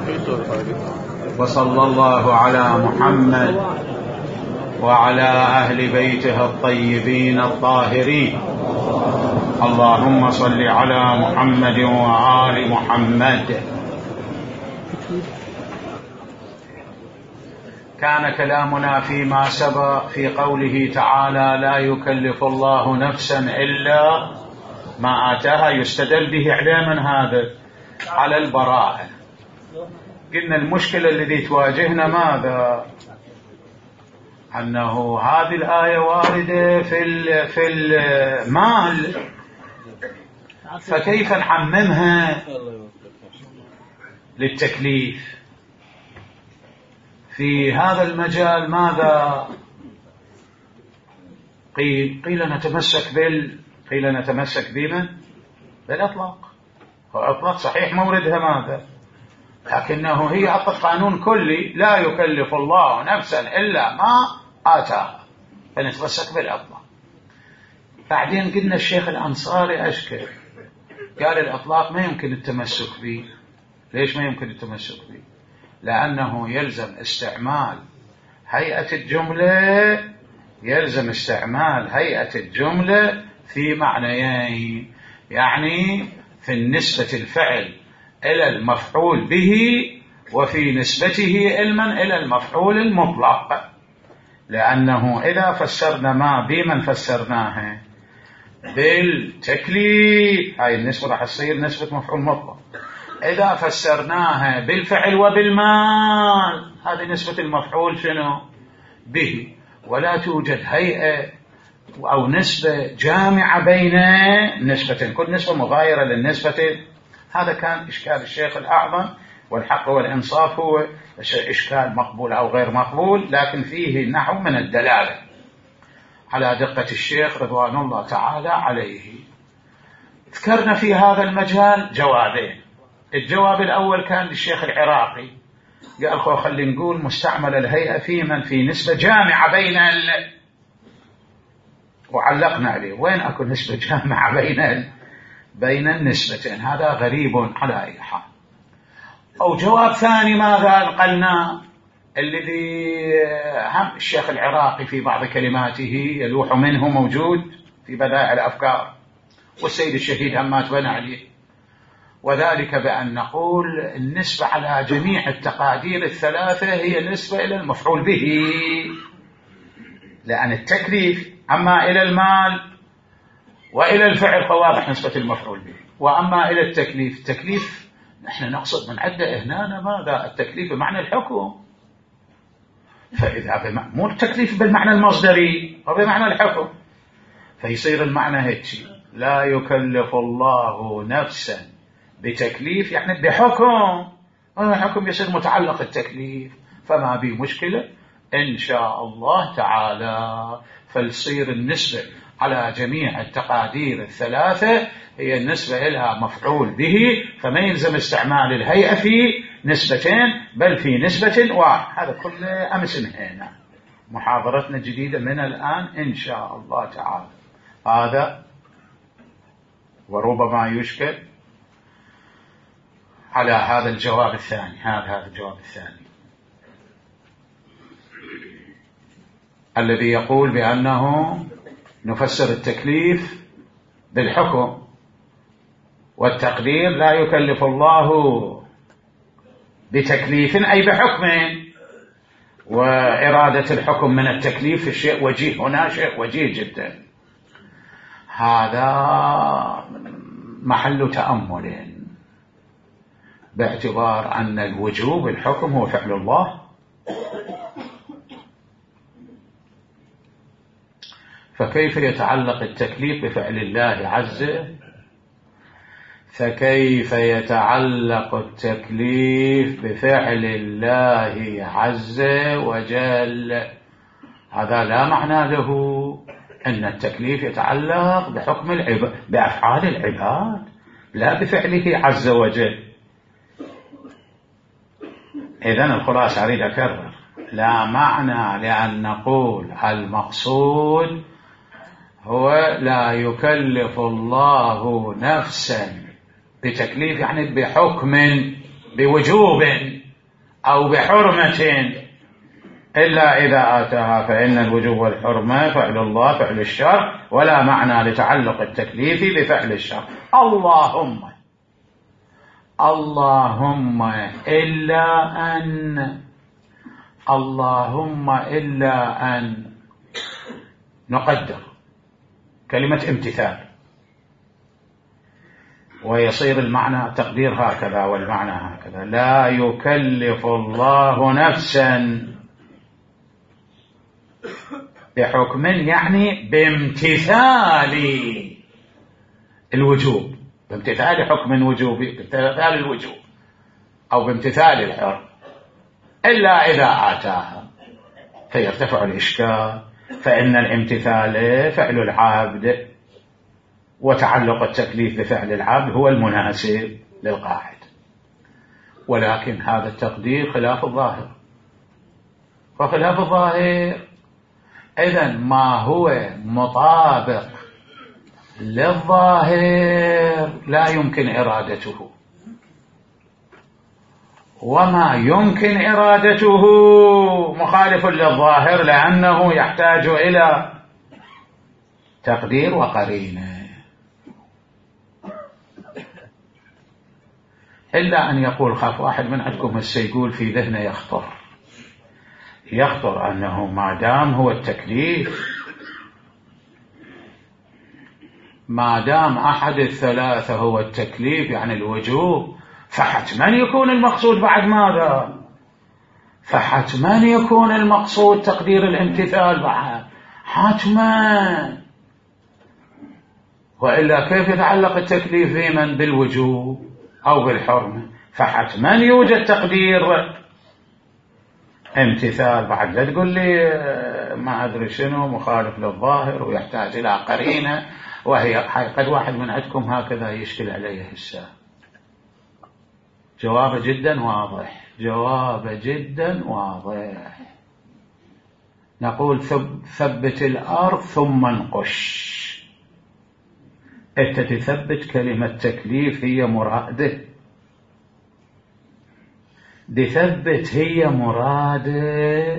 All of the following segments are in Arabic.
وصلى الله على محمد وعلى أهل بيته الطيبين الطاهرين. اللهم صل على محمد وآل محمد. كان كلامنا فيما سبق في قوله تعالى: لا يكلف الله نفسا إلا ما آتاها. يستدل به على من هذا؟ على البراءة. قلنا المشكلة التي تواجهنا ماذا؟ أنه هذه الآية واردة في المال، فكيف نعممها للتكليف؟ في هذا المجال ماذا قيل نتمسك بمن؟ بالإطلاق. فالإطلاق صحيح موردها ماذا؟ لكنه هي أعطت قانون كلي: لا يكلف الله نفسا إلا ما آتاها، فنتمسك بالإطلاق. بعدين قلنا الشيخ الأنصاري أشكل، قال الإطلاق ما يمكن التمسك به. ليش ما يمكن التمسك به؟ لأنه يلزم استعمال هيئة الجملة في معنيين، يعني في النسبة الفعل إلى المفعول به، وفي نسبته علما إلى المفعول المطلق. لأنه إذا فسرنا ما بمن فسرناها بالتكليف، هاي النسبة راح تصير نسبة مفعول مطلق. إذا فسرناها بالفعل وبالمال، هذه نسبة المفعول شنو؟ به. ولا توجد هيئة أو نسبة جامعة بين نسبتين، كل نسبة مغايرة للنسبة. هذا كان إشكال الشيخ الأعظم، والحق والإنصاف هو إشكال مقبول أو غير مقبول، لكن فيه نحو من الدلالة على دقة الشيخ رضوان الله تعالى عليه. ذكرنا في هذا المجال جوابين. الجواب الأول كان للشيخ العراقي، قال خلي نقول مستعمل الهيئة في من في نسبة جامعة وعلقنا عليه. وين أكو نسبة جامعة بين النسبتين؟ هذا غريب على أي حال. أو جواب ثاني ماذا قلنا، الذي هم الشيخ العراقي في بعض كلماته يلوح منه، موجود في بدائع الأفكار، والسيد الشهيد هم تبنى عليه، وذلك بأن نقول النسبة على جميع التقادير الثلاثة هي نسبة إلى المفعول به، لأن التكليف أما إلى المال وإلى الفعل فواضح نسبة المفعول به، وأما إلى التكليف نحن نقصد من عدة هنا ماذا؟ التكليف بمعنى الحكم. فإذا مو التكليف بالمعنى المصدري وبمعنى الحكم، فيصير المعنى هيك: لا يكلف الله نفسا بتكليف، يعني بحكم. حكم يصير متعلق التكليف، فما بي مشكلة إن شاء الله تعالى. فلصير النسبة على جميع التقادير الثلاثة هي النسبة إلها مفعول به، فما يلزم استعمال الهيئة في نسبتين، بل في نسبة واحد. هذا كله أمس انهينا. محاضرتنا جديدة من الآن إن شاء الله تعالى. هذا وربما يشكل على هذا الجواب الثاني. هذا الجواب الثاني الذي يقول بأنه نفسر التكليف بالحكم، والتقدير لا يكلف الله بتكليف أي بحكم، وإرادة الحكم من التكليف الشيء وجيه، هنا شيء وجيه جدا. هذا محل تأمل، باعتبار أن الوجوب الحكم هو فعل الله، فكيف يتعلق التكليف بفعل الله عز؟ فكيف يتعلق التكليف بفعل الله عز وجل؟ هذا لا معنى له أن التكليف يتعلق بحكم بأفعال العباد، لا بفعله عز وجل. إذن الخلاصة أريد أكرر: لا معنى لأن نقول المقصود هو لا يكلف الله نفسا بتكليف، يعني بحكم بوجوب، أو بحرمة إلا إذا آتاها، فإن الوجوب والحرمة فعل الله فعل الشرع، ولا معنى لتعلق التكليف بفعل الشرع. اللهم إلا أن نقدر كلمة امتثال، ويصير المعنى تقدير هكذا والمعنى هكذا: لا يكلف الله نفسا بحكم، يعني بامتثال الوجوب، بامتثال حكم وجوبي، بامتثال الوجوب أو بامتثال الحرم، إلا إذا آتاها، فيرتفع الإشكال، فإن الامتثال فعل العبد، وتعلق التكليف بفعل العبد هو المناسب للقاعدة. ولكن هذا التقدير خلاف الظاهر، وخلاف الظاهر إذن ما هو مطابق للظاهر لا يمكن إرادته، وما يمكن إرادته مخالف للظاهر، لأنه يحتاج إلى تقدير وقرينة. إلا أن يقول خاف واحد من عندكم يقول في ذهنه يخطر أنه ما دام هو التكليف، ما دام أحد الثلاثة هو التكليف يعني الوجوب، فحتما يكون المقصود بعد ماذا؟ فحتما يكون المقصود تقدير الامتثال بعد، حتما، وإلا كيف يتعلق التكليف بمن؟ بالوجوب أو بالحرمة، فحتما يوجد تقدير امتثال بعد. لا تقول لي ما أدري شنو مخالف للظاهر ويحتاج إلى قرينة، وهي قد واحد من عندكم هكذا يشكل عليه الساعة. جوابه جدا واضح. نقول ثبت الأرض ثم انقش. أنت تثبت كلمة تكليف هي مراده، تثبت هي مراده.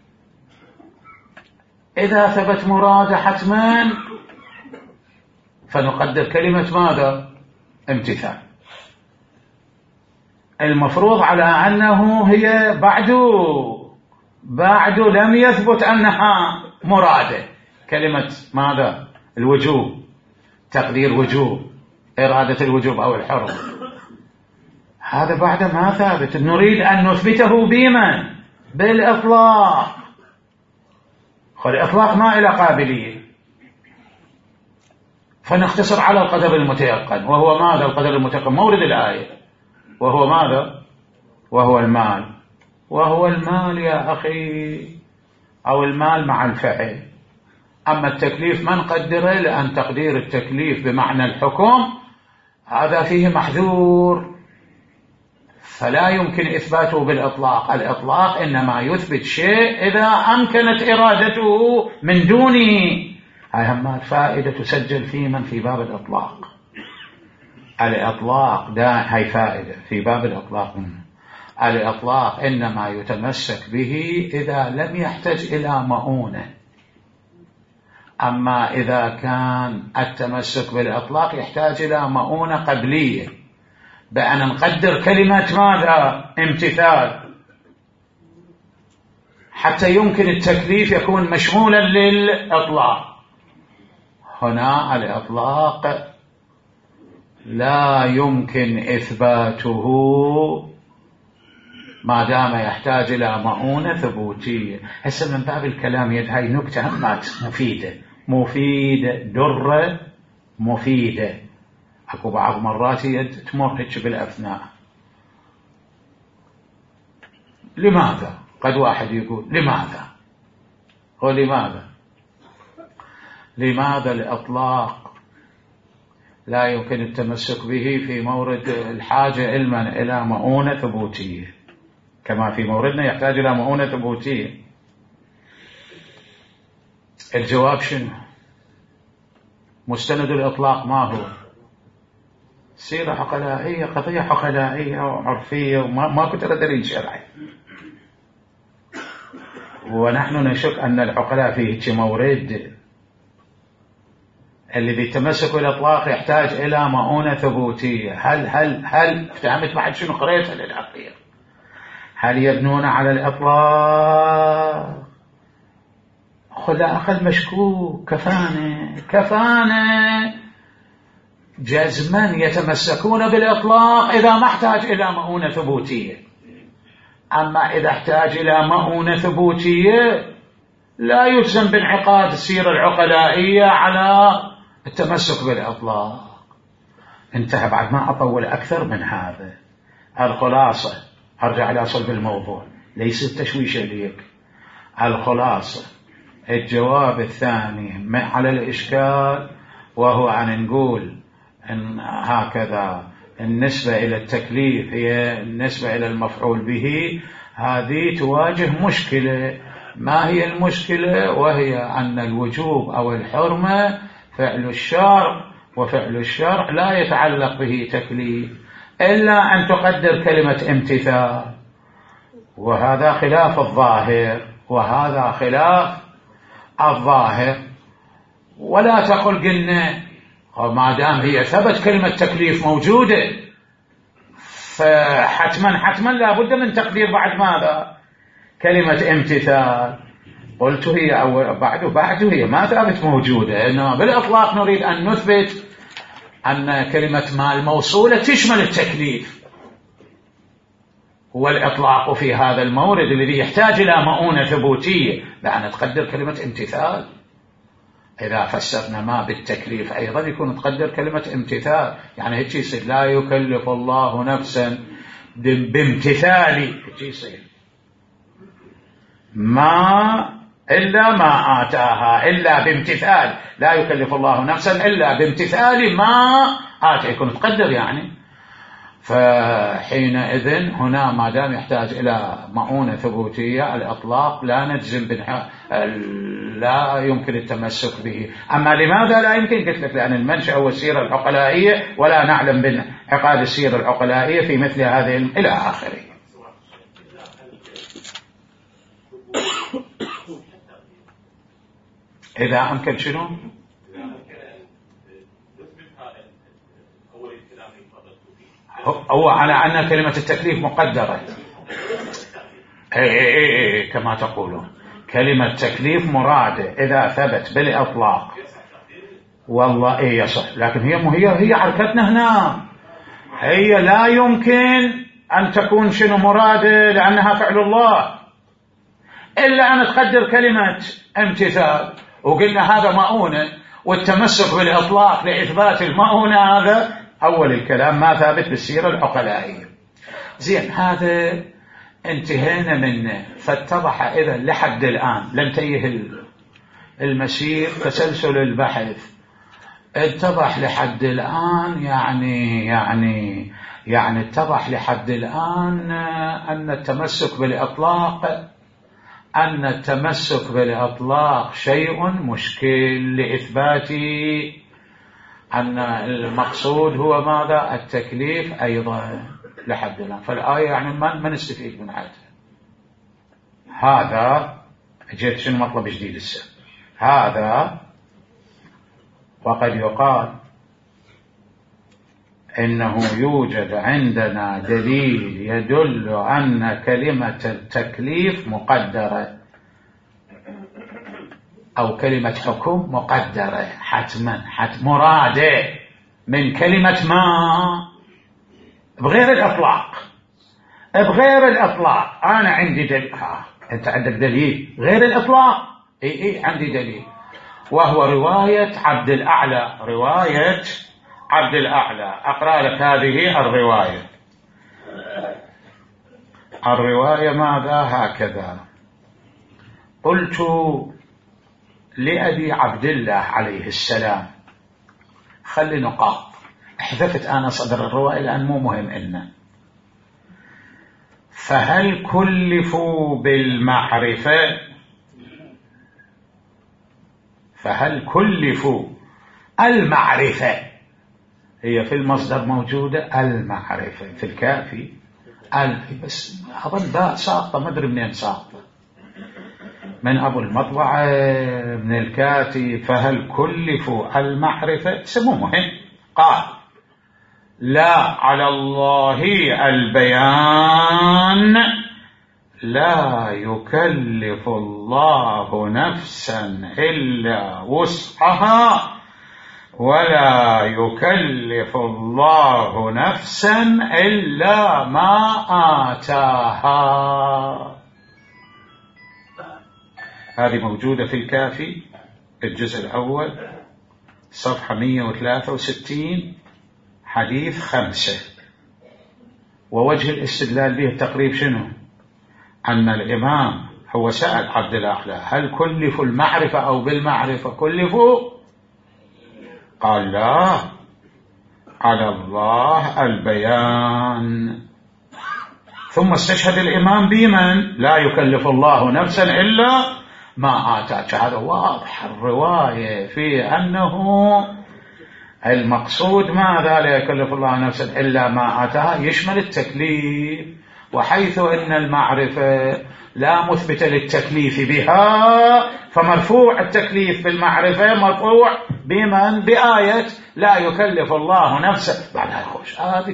إذا ثبت مراده حتما فنقدر كلمة ماذا؟ امتثال. المفروض على أنه هي بعد لم يثبت أنها مراده، كلمة ماذا؟ الوجوب، تقدير وجوب، إرادة الوجوب أو الحرم، هذا بعد ما ثابت. نريد أن نثبته بمن؟ بالإطلاق. الإطلاق ما إلى قابلية، فنختصر على القدر المتيقن، وهو ماذا؟ القدر المتيقن مورد الآية، وهو ماذا؟ وهو المال يا أخي، أو المال مع الفعل. أما التكليف ما نقدره، لأن تقدير التكليف بمعنى الحكم هذا فيه محذور، فلا يمكن إثباته بالإطلاق. الإطلاق إنما يثبت شيء إذا أمكنت إرادته من دونه. هاي هم الفائدة تسجل في من في باب الإطلاق. الإطلاق هاي فائدة في باب الإطلاق. الإطلاق إنما يتمسك به إذا لم يحتج إلى مؤونة. أما إذا كان التمسك بالإطلاق يحتاج إلى مؤونة قبلية، بأن نقدر كلمة ماذا؟ امتثال، حتى يمكن التكليف يكون مشمولا للإطلاق. هنا الإطلاق لا يمكن إثباته ما دام يحتاج إلى مؤونة ثبوتية. هسه من باب الكلام هاي نكتة همات مفيدة درة مفيدة. أكو بعض مرات تمر هيك بالأثناء. لماذا؟ قد واحد يقول لماذا الإطلاق لا يمكن التمسك به في مورد الحاجة علما إلى مؤونة ثبوتية، كما في موردنا يحتاج إلى مؤونة ثبوتية؟ الجواب شنو؟ مستند الإطلاق ما هو؟ سيرة عقلائية قضية عقلائية وعرفية وما كنت دليل شرعي، ونحن نشك أن العقلاء فيه مورد الذي التمسك بالإطلاق يحتاج إلى مؤونة ثبوتية. هل افتهمت بعد شنو قريتها للأخير؟ هل يبنون على الإطلاق؟ خذ أخذ مشكوك كفانة جزما يتمسكون بالإطلاق إذا ما احتاج إلى مؤونة ثبوتية. أما إذا احتاج إلى مؤونة ثبوتية لا يلزم بانعقاد السيرة العقلائية على التمسك بالإطلاق. انتهى. بعد ما أطول أكثر من هذا. الخلاصة، أرجع إلى صلب الموضوع ليس التشويش ليك. الخلاصة الجواب الثاني على الإشكال، وهو أن نقول إن هكذا النسبة إلى التكليف هي النسبة إلى المفعول به، هذه تواجه مشكلة. ما هي المشكلة؟ وهي أن الوجوب أو الحرمة فعل الشرع، وفعل الشرع لا يتعلق به تكليف إلا أن تقدر كلمة امتثال، وهذا خلاف الظاهر، وهذا خلاف الظاهر. ولا تقل قلنا ما دام هي ثبت كلمة تكليف موجودة فحتما لا بد من تقدير بعد ماذا؟ كلمة امتثال. قلت هي أول بعد هي ما ثابت موجودة، إنما بالإطلاق نريد أن نثبت أن كلمة ما الموصولة تشمل التكليف. هو الإطلاق في هذا المورد الذي يحتاج إلى مؤونة ثبوتية، لأن تقدر كلمة امتثال. إذا فسرنا ما بالتكليف أيضا يكون تقدر كلمة امتثال، يعني هيك يصير لا يكلف الله نفسا بامتثال، هيك يصير ما إلا ما آتاها إلا بامتثال، لا يكلف الله نفسا إلا بامتثال ما آتاها، يكون تقدر يعني. فحينئذ هنا ما دام يحتاج إلى مؤونة ثبوتية الإطلاق لا نجزم لا يمكن التمسك به. أما لماذا لا يمكن؟ قلت لك لأن المنشأ هو السيرة العقلائية، ولا نعلم بانعقاد السيرة العقلائية في مثل هذه إلى آخره. إذا أمكن شنو؟ هو على أن كلمة التكليف مقدرة. كما تقولون كلمة تكليف مرادة إذا ثبت بالإطلاق. والله يصح، لكن هي حركتنا هنا، هي لا يمكن أن تكون شنو مرادة لأنها فعل الله، إلا أن تقدر كلمة امتثال. وقلنا هذا مؤونة، والتمسك بالإطلاق لإثبات المؤونة هذا أول الكلام ما ثابت بالسيرة العقلائية. زين، هذا انتهينا منه. فاتضح إذا لحد الآن لم تيه المسير تسلسل البحث، اتضح لحد الآن يعني اتضح لحد الآن أن التمسك بالإطلاق شيء مشكل لإثبات أن المقصود هو ماذا؟ التكليف أيضا لحد الآن. فالآية يعني ما نستفيد من هذا. جيت شنو مطلب جديد السنة هذا. وقد يقال إنه يوجد عندنا دليل يدل أن كلمة التكليف مقدرة، أو كلمة حكم مقدرة حتما مرادة من كلمة ما بغير الإطلاق. أنا عندي دليل. أنت عندك دليل غير الإطلاق؟ عندي دليل، وهو رواية عبد الأعلى. أقرأ لك هذه الرواية ماذا؟ هكذا: قلت لأبي عبد الله عليه السلام، خلي نقاط، حذفت أنا صدر الرواية لأن مو مهم إلنا. فهل كلفوا المعرفة هي في المصدر موجودة المعرفة في الكافي بس أظن باء ساقطة ما أدري منين ساقطة من أبو المطبعة من الكاتي. فهل كلفوا المعرفة سموه مهم. قال لا على الله البيان لا يكلف الله نفسا إلا وسعها ولا يكلف الله نفسا إلا ما آتاها. هذه موجودة في الكافي الجزء الأول صفحة 163 حديث 5. ووجه الاستدلال به التقريب شنو؟ أن الإمام هو سأل عبد الأعلى هل كلفوا المعرفة أو بالمعرفة كلفوا؟ قال لا على الله البيان. ثم استشهد الإمام بمن؟ لا يكلف الله نفسا إلا ما آتاك. هذا واضح الرواية في أنه المقصود ماذا؟ لا يكلف الله نفسا إلا ما آتاها، يشمل التكليف. وحيث أن المعرفة لا مثبت للتكليف بها فمرفوع التكليف بالمعرفة مرفوع بمن؟ بآية لا يكلف الله نفسا. بعدها الخوش هذه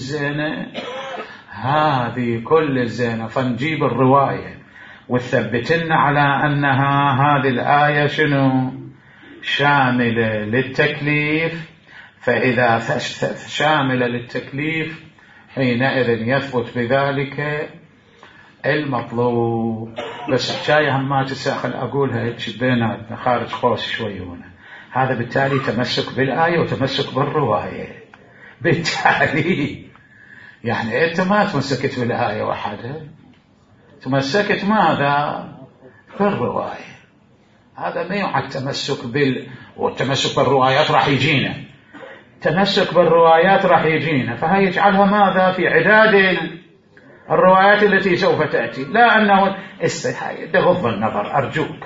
كل الزينة فنجيب الرواية وثبتنا على أنها هذه الآية شنو؟ شاملة للتكليف. فإذا شاملة للتكليف حينئذ يثبت بذلك المطلوب. بس حكاية ما تساخل أقولها هيك بيناتنا خارج خوص شوي هنا. هذا بالتالي تمسك بالآية وتمسك بالرواية. بالتالي يعني أنت ما تمسكت بالآية وحدها، تمسكت ماذا؟ بالرواية. هذا ما يعد تمسك والتمسك بالروايات راح يجينا، تمسك بالروايات راح يجينا، فهي يجعلها ماذا؟ في عداد الروايات التي سوف تأتي، لا أنه غض النظر أرجوك.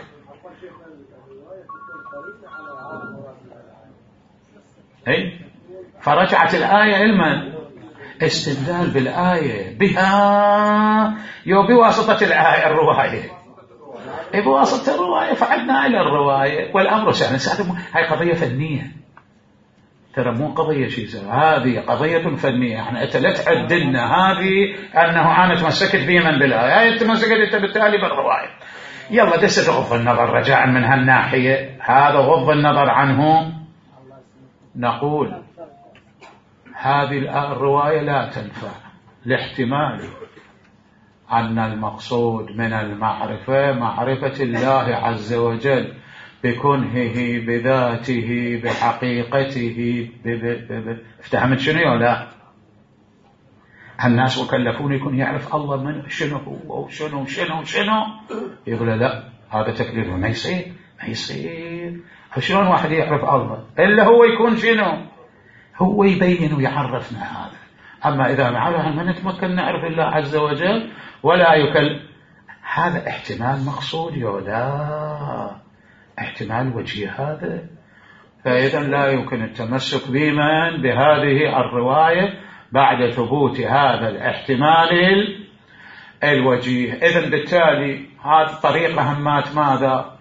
فرجعت الآية علما استدلال بالآية بها بواسطة الآية الرواية، بواسطة الرواية فعدنا إلى الرواية والأمر سهل. هاي قضية فنية ترى، مو قضية شيء، هذه قضية فنية. يعني أنت لا تعدلنا هذه أنه أنا تمسكت بمن بالآية، أنت تمسكت أنت بالتالي بالرواية. يلا دست غض النظر رجاء من هالناحية، هذا غض النظر عنه. نقول هذه الرواية لا تنفع لاحتمال أن المقصود من المعرفة معرفة الله عز وجل بكنهه بذاته بحقيقته افتهمت شنو ولا؟ الناس مكلفون يكون يعرف الله من شنو هو وشنو شنو شنو. يقول لا هذا تكليف ما يصير. شلون واحد يعرف الله إلا هو يكون شنو؟ هو يبين ويعرفنا هذا. أما إذا ما نتمكن نعرف الله عز وجل ولا هذا احتمال مقصود ولا احتمال وجهي هذا. فإذا لا يمكن التمسك بمن بهذه الرواية بعد ثبوت هذا الاحتمال الوجيه. إذن بالتالي هذه الطريقة همات ماذا؟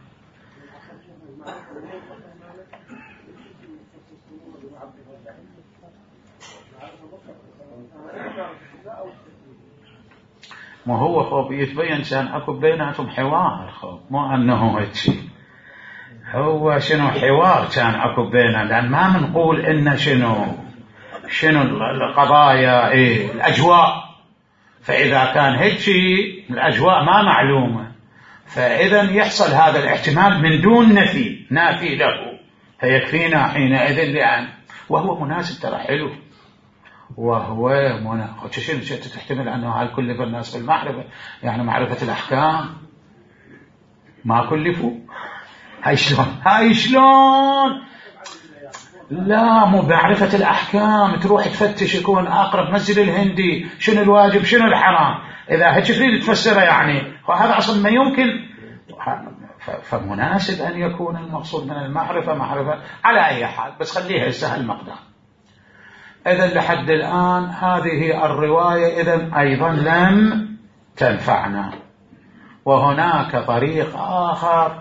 ما هو خوف يتبين كان أكو بيناتهم حوار، خوف مو أنه هيك هو شنو حوار كان أكو بيننا، لأن ما منقول إن شنو القضايا الأجواء. فإذا كان هيك الأجواء ما معلومة فإذا يحصل هذا الاحتمال من دون نافي له فيكفينا حينئذ، لأن وهو مناسب ترى حلو وهو شنو تحتمل أنه هل كلف الناس بالمعرفة يعني معرفة الأحكام ما كلفوا. هاي شلون لا مو معرفة الأحكام تروح تفتش يكون أقرب مسجد الهندي شنو الواجب شنو الحرام، إذا هيك تريد تفسره يعني وهذا أصلا ما يمكن. فمناسب أن يكون المقصود من المعرفة معرفة على أي حال، بس خليها سهل المقدار. إذن لحد الآن هذه الرواية إذن أيضا لم تنفعنا. وهناك طريق آخر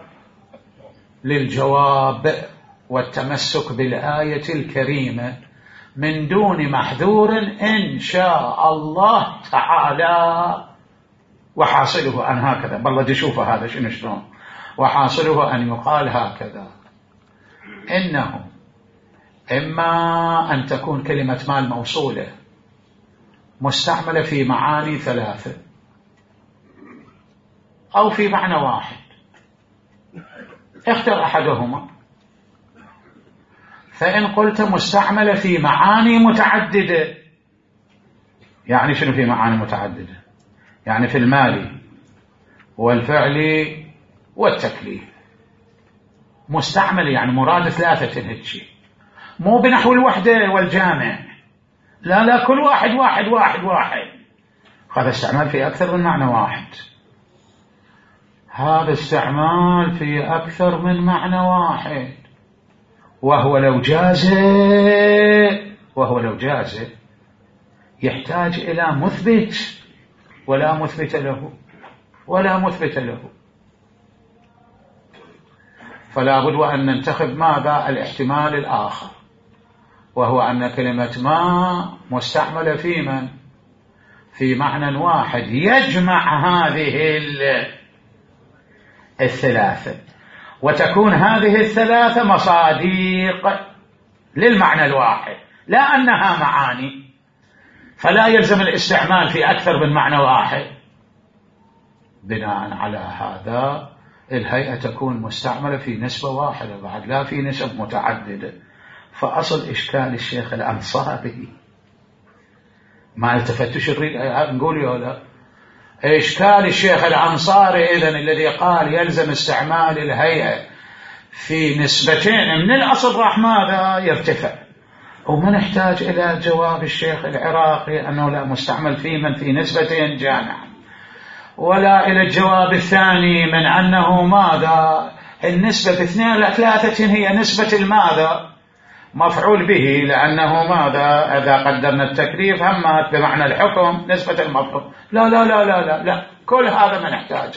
للجواب والتمسك بالآية الكريمة من دون محذور إن شاء الله تعالى، وحاصله أن هكذا، بالله تشوف هذا شلون، وحاصله أن يقال هكذا: إنه إما أن تكون كلمة ما الموصولة مستعملة في معاني ثلاثة أو في معنى واحد، اختر أحدهما. فإن قلت مستعملة في معاني متعددة، يعني شنو في معاني متعددة؟ يعني في المال والفعل والتكليف مستعمل، يعني مراد ثلاثة هيك، مو بنحو الوحدة والجامع، لا كل واحد واحد واحد واحد، هذا استعمال في أكثر من معنى واحد، هذا استعمال في أكثر من معنى واحد. وهو لو جاز يحتاج إلى مثبت، ولا مثبت له، فلا بد أن ننتخب ماذا؟ الاحتمال الآخر، وهو أن كلمة ما مستعملة في معنى واحد يجمع هذه الثلاثة، وتكون هذه الثلاثة مصاديق للمعنى الواحد، لا أنها معاني، فلا يلزم الاستعمال في أكثر من معنى واحد. بناء على هذا الهيئة تكون مستعملة في نسبة واحدة بعد، لا في نسب متعددة. فأصل إشكال الشيخ الأنصاري ما التفتش نقول يا لا، إشكال الشيخ الأنصاري إذن الذي قال يلزم استعمال الهيئة في نسبتين من الأصل راح ماذا يرتفع، وما نحتاج إلى جواب الشيخ العراقي أنه لا مستعمل في نسبتين جامعة، ولا إلى الجواب الثاني من أنه ماذا النسبة باثنين إلى ثلاثة هي نسبة الماذا مفعول به، لأنه ماذا إذا قدرنا التكليف همت بمعنى الحكم نسبة المفعول. لا لا لا لا لا لا، كل هذا ما نحتاجه.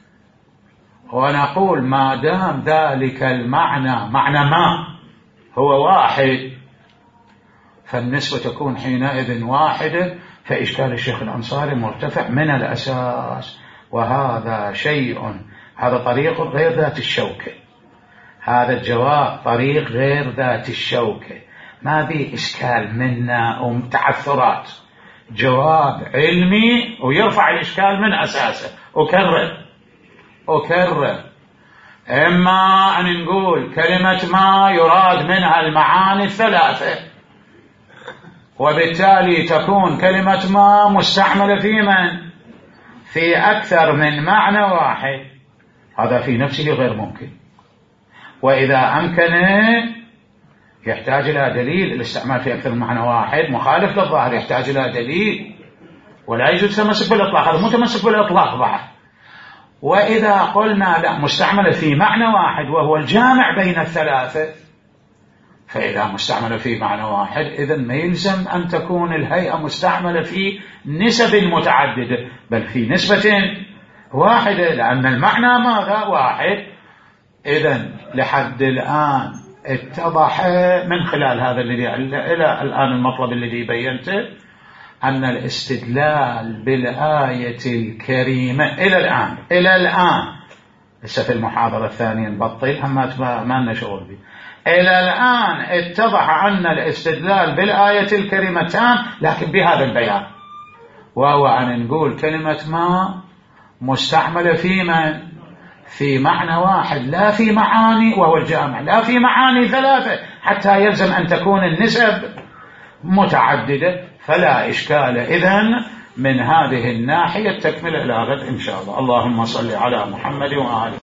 ونقول ما دام ذلك المعنى معنى ما هو واحد، فالنسبة تكون حينئذ واحدة، فإشكال الشيخ الأنصاري مرتفع من الأساس. وهذا شيء، هذا طريق غير ذات الشوكة، هذا الجواب طريق غير ذات الشوكة، ما به إشكال منا وتعثرات، جواب علمي ويرفع الإشكال من أساسه. أكرر إما أن نقول كلمة ما يراد منها المعاني الثلاثة، وبالتالي تكون كلمة ما مستعملة في أكثر من معنى واحد، هذا في نفسه غير ممكن. وإذا أمكن يحتاج إلى دليل، الاستعمال في أكثر من معنى واحد مخالف للظاهر، يحتاج إلى دليل، ولا يجوز تمسك بالإطلاق، هذا متمسك بالإطلاق بعد. وإذا قلنا لا مستعملة في معنى واحد وهو الجامع بين الثلاثة، فإذا مستعملة في معنى واحد إذن ما يلزم أن تكون الهيئة مستعملة في نسب متعددة، بل في نسبة واحدة، لأن المعنى ماذا واحد. إذن لحد الآن اتضح من خلال هذا الذي إلى الآن المطلب الذي بينته أن الاستدلال بالآية الكريمة إلى الآن لسه في المحاضرة الثانية نبطل ما لنا شغل به، إلى الآن اتضح أن الاستدلال بالآية الكريمة تام، لكن بهذا البيان، وهو أن نقول كلمة ما مستعملة في معنى واحد، لا في معاني، وهو الجامع، لا في معاني ثلاثة حتى يلزم أن تكون النسب متعددة. فلا إشكال إذن من هذه الناحية. تكمل إلى غد إن شاء الله. اللهم صل على محمد وآله.